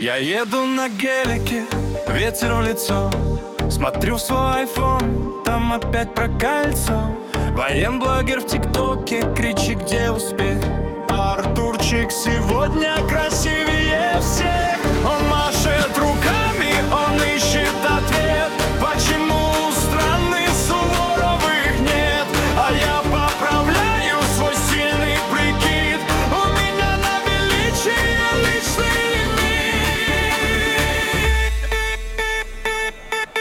Я еду на гелике, ветер в лицо. Смотрю в свой айфон, там опять про кольцо. Военблогер в ТикТоке, кричи, где успех. Артурчик сегодня красивее всех. Он машет руками, он ищет ответ. Почему у страны Суворовых нет? А я поправляю свой сильный прикид. У меня на величие личный лимит.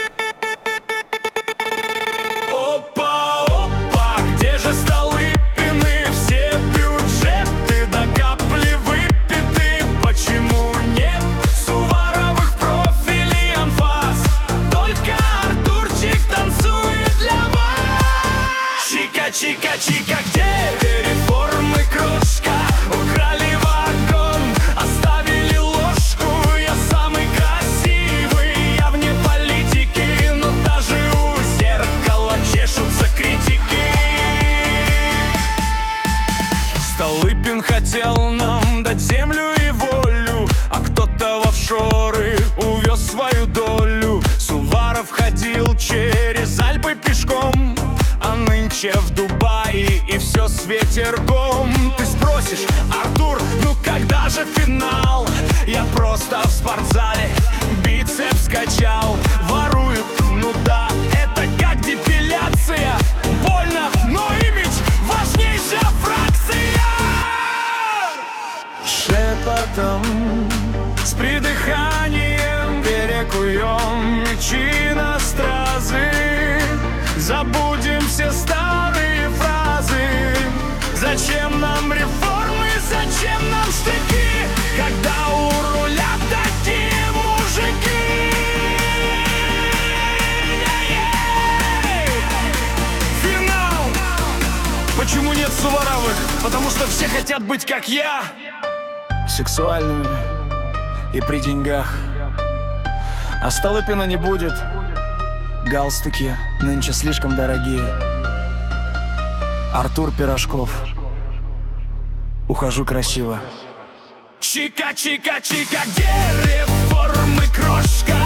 Опа, опа, где же Столыпины? Все бюджеты до капли выпиты. Почему нет Суворовых профилей анфас? Только Артурчик танцует для вас. Чика, чика, чика, где реформы, крошка? Украли вагон, оставили ложку. Я самый красивый, я вне политики, но даже у зеркала чешутся критики. Столыпин хотел нам дать землю и волю, а кто-то в офшоры увез свою долю. Суворов ходил через Альпы пешком, а нынче в Дубае и все с ветерком. Ты спросишь, Артур, ну когда же финал? Я просто в спортзале бицепс качал. Воруют, ну да, это как депиляция. Больно, но имидж важнейшая фракция. Шепотом, с придыханием перекуем мечи на стразы. Забудем все старые фразы. Зачем нам реформы, зачем нам штыки, когда у руля такие мужики? Финал! Почему нет Суворовых? Потому что все хотят быть как я. Сексуальными и при деньгах. А Столыпина не будет. Галстуки нынче слишком дорогие. Артур Пирожков. Ухожу красиво. Чика, чика, чика, где реформы, крошка?